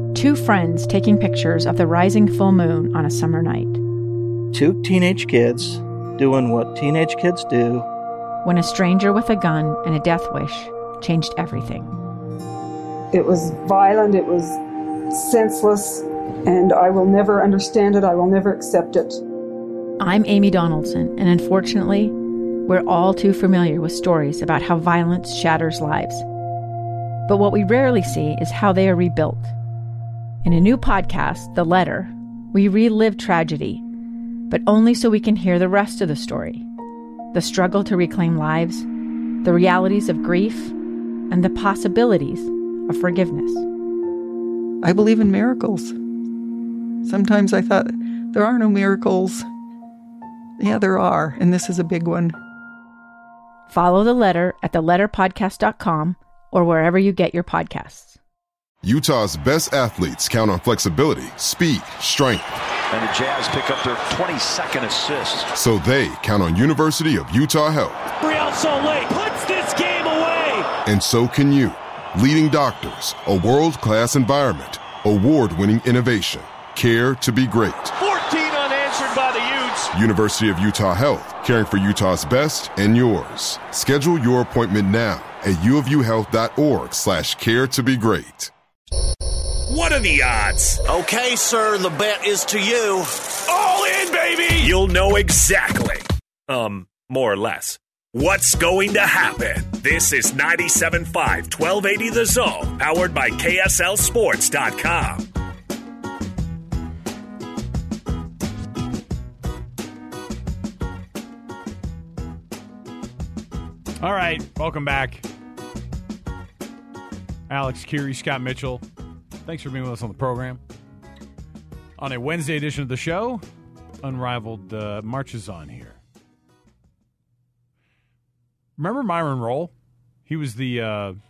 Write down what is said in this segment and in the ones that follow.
Two friends taking pictures of the rising full moon on a summer night. Two teenage kids doing what teenage kids do. When a stranger with a gun and a death wish changed everything. It was violent, it was senseless, and I will never understand it, I will never accept it. I'm Amy Donaldson, and unfortunately, we're all too familiar with stories about how violence shatters lives. But what we rarely see is how they are rebuilt. In a new podcast, The Letter, we relive tragedy, but only so we can hear the rest of the story. The struggle to reclaim lives, the realities of grief, and the possibilities of forgiveness. I believe in miracles. Sometimes I thought, there are no miracles. Yeah, there are, and this is a big one. Follow The Letter at theletterpodcast.com or wherever you get your podcasts. Utah's best athletes count on flexibility, speed, strength. And the Jazz pick up their 22nd assist. So they count on University of Utah Health. Real Soleil puts this game away. And so can you. Leading doctors, a world-class environment, award-winning innovation, care to be great. 14 unanswered by the Utes. University of Utah Health, caring for Utah's best and yours. Schedule your appointment now at uofuhealth.org/care to be great. What are the odds? Okay, sir, the bet is to you. All in, baby! You'll know exactly. More or less. What's going to happen? This is 97.5 1280 The Zone, powered by KSLSports.com. All right, welcome back. Alex Curie, Scott Mitchell. Thanks for being with us on the program. On a Wednesday edition of the show, Unrivaled marches on here. Remember Myron Roll? He was the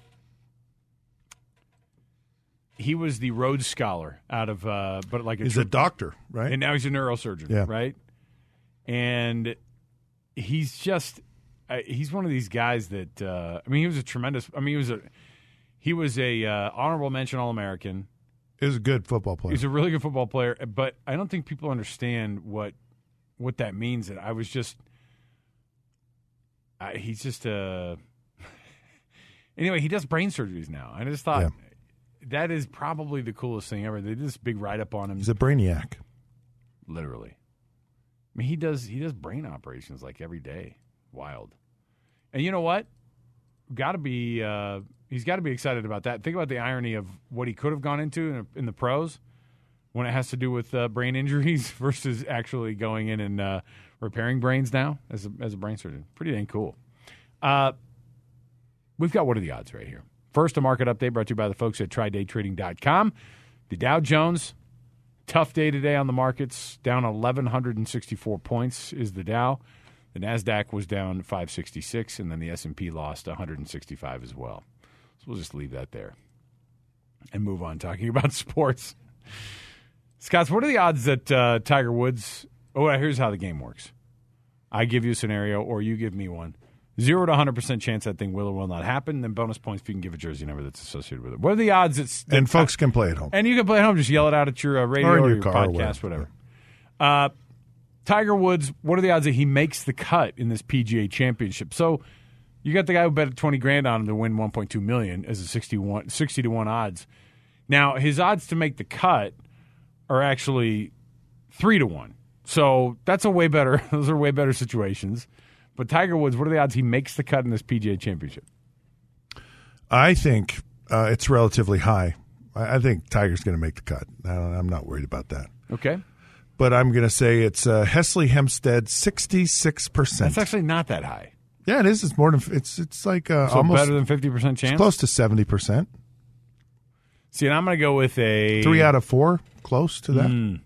Rhodes Scholar out of but like he's a doctor, right? And now he's a neurosurgeon, yeah. Right? And he's just he's one of these guys that he was a tremendous. He was a honorable mention All-American. He was a good football player. He's a really good football player, but I don't think people understand what that means. And I was just, he's just anyway, he does brain surgeries now. And I just thought that is probably the coolest thing ever. They did this big write-up on him. He's a brainiac. Literally. He does brain operations like every day. Wild. And you know what? He's got to be excited about that. Think about the irony of what he could have gone into in the pros when it has to do with brain injuries versus actually going in and repairing brains now as a brain surgeon. Pretty dang cool. We've got What Are the Odds right here. First, a market update brought to you by the folks at TryDayTrading.com. The Dow Jones, tough day today on the markets, down 1,164 points is the Dow. The NASDAQ was down 566, and then the S&P lost 165 as well. So we'll just leave that there and move on talking about sports. Scott, what are the odds that Tiger Woods – here's how the game works. I give you a scenario or you give me one. 0 to 100% chance that thing will or will not happen. Then bonus points if you can give a jersey number that's associated with it. What are the odds and folks can play at home. And you can play at home. Just yell it out at your radio or your podcast, whatever. Tiger Woods, what are the odds that he makes the cut in this PGA Championship? So you got the guy who bet $20,000 on him to win $1.2 million as a 60 to 1 odds. Now his odds to make the cut are actually 3 to 1. So that's a way better. Those are way better situations. But Tiger Woods, what are the odds he makes the cut in this PGA Championship? I think it's relatively high. I think Tiger's going to make the cut. I'm not worried about that. Okay. But I'm going to say it's Hesley Hempstead, 66%. That's actually not that high. Yeah, it is. It's more than it's like so almost better than 50% chance. It's close to 70%. See, and I'm going to go with a 3 out of 4, close to that.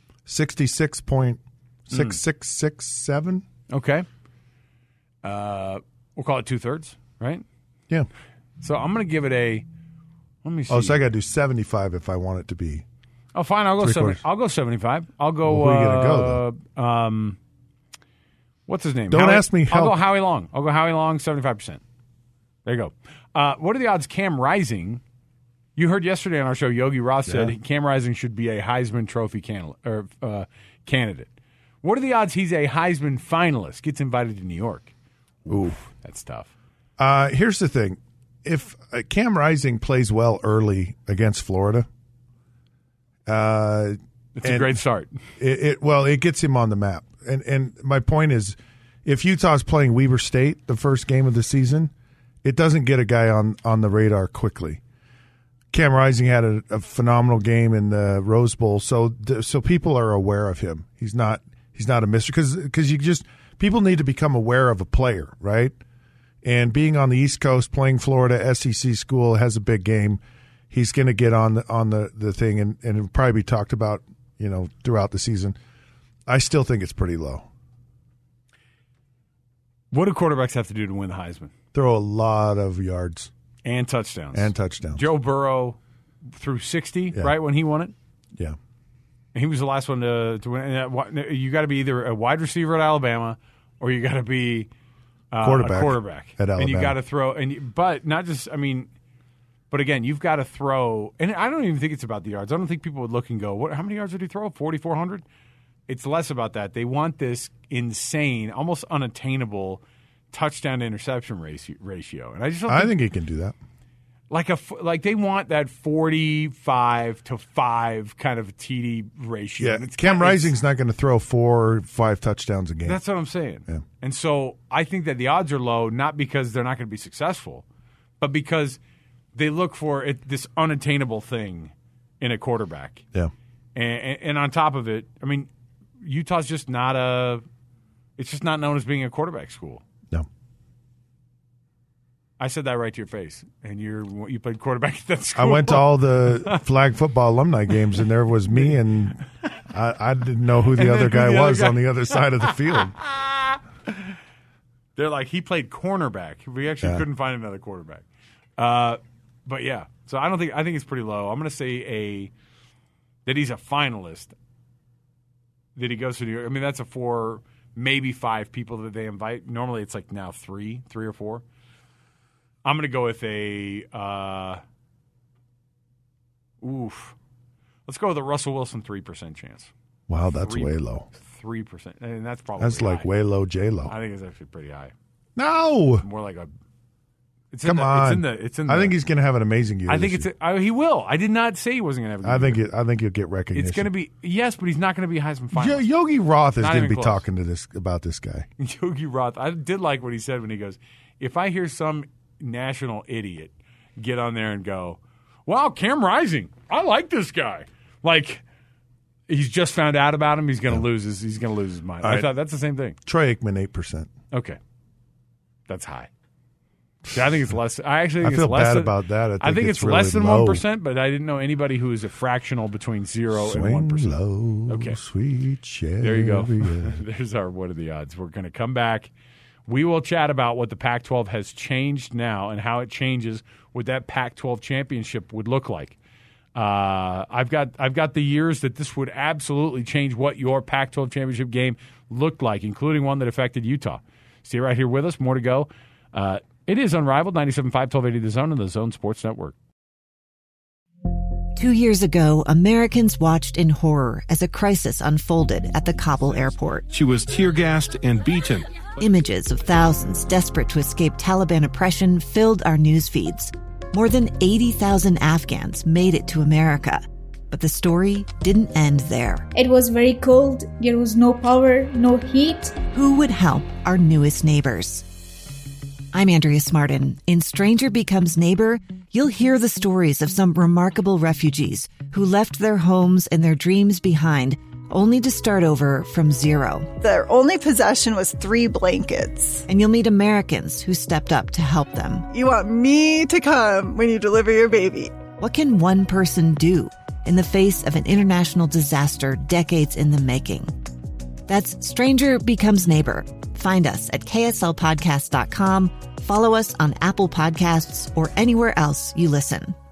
66.6667. Okay. We'll call it 2/3, right? Yeah. So I'm going to give it a. Let me see. Oh, so I got to do 75 if I want it to be. Oh, fine. I'll go 75. I'll go 75. I'll go. Well, who are you going to go, though? What's his name? Don't ask me. I'll go Howie Long. 75%. There you go. What are the odds Cam Rising You heard yesterday on our show, Yogi Roth said Cam Rising should be a Heisman Trophy candidate. What are the odds he's a Heisman finalist, gets invited to New York? Ooh. That's tough. Here's the thing. If Cam Rising plays well early against Florida, it's a great start. It gets him on the map. And my point is, if Utah's playing Weber State the first game of the season, it doesn't get a guy on the radar quickly. Cam Rising had a phenomenal game in the Rose Bowl, so people are aware of him. He's not a mystery because people need to become aware of a player, right? And being on the East Coast, playing Florida SEC school, has a big game. He's going to get on the thing and it'll probably be talked about, throughout the season. I still think it's pretty low. What do quarterbacks have to do to win the Heisman? Throw a lot of yards. And touchdowns. Joe Burrow threw 60, right, when he won it? Yeah. And he was the last one to win. You got to be either a wide receiver at Alabama or you got to be a quarterback at Alabama. And you got to throw. But not just, but again, you've got to throw. And I don't even think it's about the yards. I don't think people would look and go, how many yards did he throw? 4,400? It's less about that. They want this insane, almost unattainable touchdown to interception ratio, and I think he can do that. Like they want that 45-5 kind of TD ratio. Yeah, Cam Rising's not going to throw 4 or 5 touchdowns a game. That's what I'm saying. Yeah. And so I think that the odds are low, not because they're not going to be successful, but because they look for this unattainable thing in a quarterback. Yeah, and on top of it, Utah's just not it's just not known as being a quarterback school. No. I said that right to your face, and you played quarterback at that school. I went to all the flag football alumni games, and there was me, and I didn't know who the other guy was on the other side of the field. They're like, he played cornerback. We actually couldn't find another quarterback. But yeah, so I think it's pretty low. I'm going to say that he's a finalist. That he goes to New York. That's a 4, maybe 5 people that they invite. Normally, it's like now 3 or 4. I'm going to go with let's go with a Russell Wilson 3% chance. Wow, that's way low. 3%, and that's probably like high. Way low, J-Lo. I think it's actually pretty high. No, more like a. Come on. It's in I think he's going to have an amazing year. I think he will. I did not say he wasn't going to have a good year. I think he'll get recognition. It's going to be but he's not going to be Heisman finalist. Yogi Roth is going to be talking about this guy. Yogi Roth. I did like what he said when he goes, if I hear some national idiot get on there and go, wow, Cam Rising, I like this guy. Like, he's just found out about him. He's going to lose his mind. I thought that's the same thing. Troy Aikman, 8%. Okay, that's high. See, I think it's less. I feel bad about that. I think it's really less than low. 1%, but I didn't know anybody who is a fractional between 0 and 1%. Low, okay, sweet cherry. There you go. There's our what are the odds. We're going to come back. We will chat about what the Pac-12 has changed now and how it changes what that Pac-12 championship would look like. I've got the years that this would absolutely change what your Pac-12 championship game looked like, including one that affected Utah. Stay right here with us. More to go. It is Unrivaled, 97.5, 1280 The Zone and the Zone Sports Network. 2 years ago, Americans watched in horror as a crisis unfolded at the Kabul airport. She was tear-gassed and beaten. Images of thousands desperate to escape Taliban oppression filled our news feeds. More than 80,000 Afghans made it to America. But the story didn't end there. It was very cold. There was no power, no heat. Who would help our newest neighbors? I'm Andrea Smartin. In Stranger Becomes Neighbor, you'll hear the stories of some remarkable refugees who left their homes and their dreams behind, only to start over from zero. Their only possession was 3 blankets. And you'll meet Americans who stepped up to help them. You want me to come when you deliver your baby. What can one person do in the face of an international disaster decades in the making? That's Stranger Becomes Neighbor. Find us at kslpodcast.com. Follow us on Apple Podcasts or anywhere else you listen.